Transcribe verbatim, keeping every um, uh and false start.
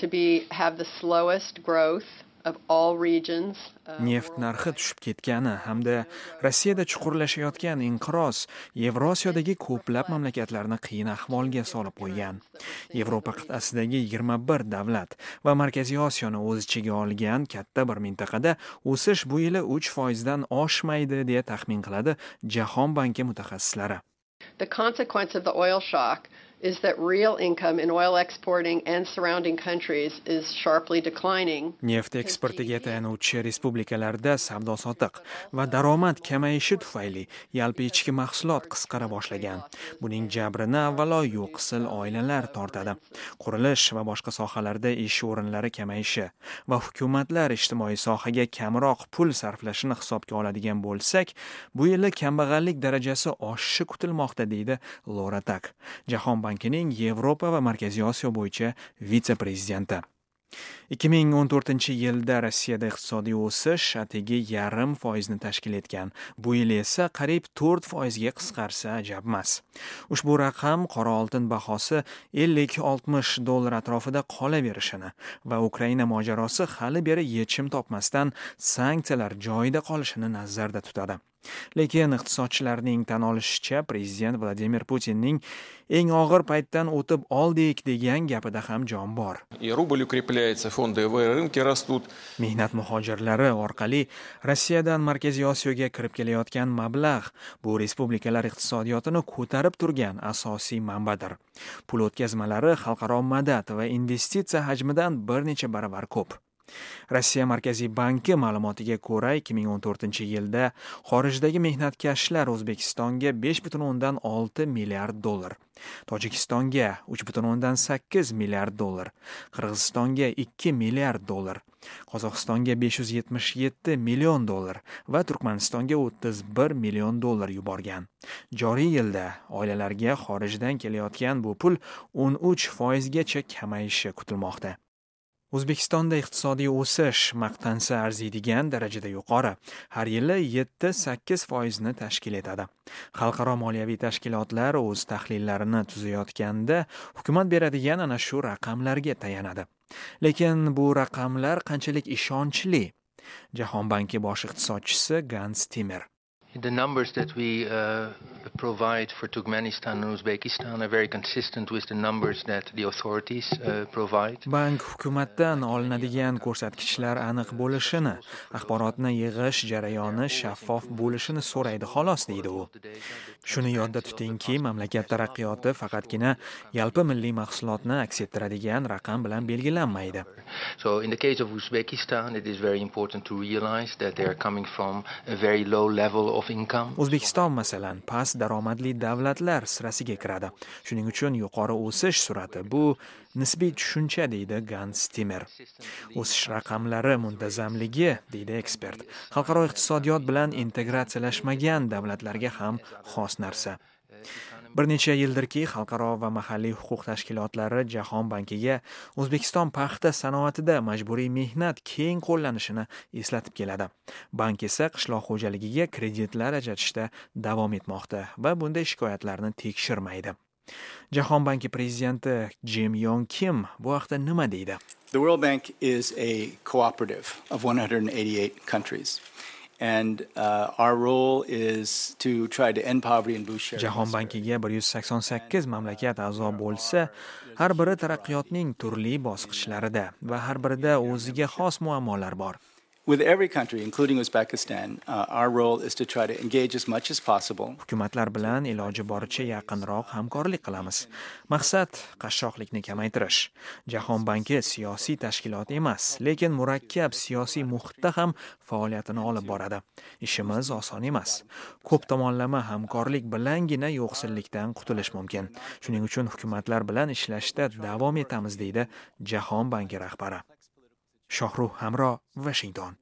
to be have the slowest growth of all regions. Neft narxi tushib ketgani hamda Rossiyada chuqurlashayotgan inqiroz Yevrosiyodagi ko'plab mamlakatlarni qiyin ahvolga solib qo'ygan. Yevropa qit'asidagi yigirma bir davlat va Markaziy Osiyoni o'z ichiga olgan katta bir mintaqada o'sish bu yili uch foizdan oshmaydi deya taxmin qiladi Jahon banki mutaxassislari. The consequence of the oil shock is that real income in oil exporting and surrounding countries is sharply declining. Neft eksportiga tayanuvchi respublikalarda savdo-sotiq va daromad kamayishi tufayli yalpi ichki mahsulot qisqara boshlagan. Buning jabrini avvalo yo'qsil oilalar tortadi. Qurilish va boshqa sohalarda ish o'rinlari kamayishi va hukumatlar ijtimoiy sohaga kamroq pul sarflashini hisobga oladigan bo'lsak, bu yil kambag'allik darajasi oshishi kutilmoqda deydi Laura Tak, Jahon bankining Yevropa va Markaziy Osiyo bo'yicha vitse-prezidenti. ikki ming o'n to'rtinchi yilda Rossiyada iqtisodiy o'sish atigi yarim foizni tashkil etgan. Bu yil esa qariyb to'rt foizga qisqarsa ajabmas. Ushbu raqam qora oltin bahosi ellik oltmish dollar atrofida qolaverishini va Ukraina mojarosi hali beri yechim topmasdan sanksiyalar joyida qolishini nazarda tutadi. Lekin iqtisodchilarning tan olishicha, prezident Vladimir Putinning eng og'ir paytdan o'tib oldik degan gapida ham jon bor. Mehnat muhojirlari orqali Rossiyadan Markaziy Osiyoga kirib kelayotgan mablag' bu respublikalar iqtisodiyotini ko'tarib turgan asosiy manbadir. Pul o'tkazmalari xalqaro madad va investitsiya hajmidan bir necha baravar ko'p. Rossiya Markaziy banki ma'lumotiga ko'ra, ikki ming o'n to'rtinchi yilda xorijdagi mehnatkashlar O'zbekistonga besh butun o'ndan olti milliard dollar, Tojikistonga uch butun o'ndan sakkiz milliard dollar, Qirg'izistonga ikki milliard dollar, Qozog'istonga besh yuz yetmish yetti million dollar va Turkmanistonga o'ttiz bir million dollar yuborgan. Joriy yilda oilalarga xorijdan kelayotgan bu pul o'n uch foizgacha kamayishi kutilmoqda. O'zbekistonda iqtisodiy o'sish maqtansa arziydigan darajada yuqori, har yili yetti sakkiz foizni tashkil etadi. Xalqaro moliyaviy tashkilotlar o'z tahlillarini tuzayotganda hukumat beradigan ana shu raqamlarga tayanadi. Lekin bu raqamlar qanchalik ishonchli? Jahon banki bosh iqtisodchisi Gans Timmer. The numbers that we uh, provide for Turkmenistan and Uzbekistan are very consistent with the numbers that the authorities uh, provide. Bank hukumatdan olinadigan ko'rsatkichlar aniq bo'lishini, axborotni yig'ish jarayoni shaffof bo'lishini so'raydi xolos deydi u. Shuni yodda tutingki, mamlakat taraqqiyoti faqatgina yalpi milliy mahsulotni aks ettiradigan raqam bilan belgilanmaydi. So in the case of Uzbekistan, it is very important to realize that they are coming from a very low level of O'zbekiston masalan past daromadli davlatlar sirasiga kiradi. Shuning uchun yuqori o'sish surati bu nisbiy tushuncha deydi Gans Timmer. O'sish raqamlari muntazamligi deydi ekspert. Xalqaro iqtisodiyot bilan integratsiyalashmagan davlatlarga ham xos narsa. Bir necha yildirki xalqaro va mahalliy huquq tashkilotlari Jahon bankiga O'zbekiston paxta sanoatida majburiy mehnat keng qo'llanishini eslatib keladi. Bank esa qishloq xo'jaligiga kreditlar ajratishda davom etmoqda va bunday shikoyatlarni tekshirmaydi. Jahon banki prezidenti Jim Yong Kim bu haqda nima deydi? The World Bank is a cooperative of one hundred eighty-eight countries. And uh, our role is to try to end poverty and boost sharing. Jahon bankiga bir yuz sakson sakkiz mamlakat a'zo bo'lsa, har biri taraqqiyotning turli bosqichlarida va har birida o'ziga xos muammolar bor. With every country, including Uzbekistan, uh, our role is to try to engage as much as possible. Hukumatlar bilan iloji boricha yaqinroq hamkorlik qilamiz. Maqsad qashshoqlikni kamaytirish. Jahon banki siyosiy tashkilot emas, lekin murakkab siyosiy muhitda ham faoliyatini olib boradi. Ishimiz oson emas. Ko'p tomonlama hamkorlik bilangina yo'qsillikdan qutulish mumkin. Shuning uchun hukumatlar bilan ishlashda davom etamiz deydi Jahon banki rahbari. Shohruh Hamro, Washington.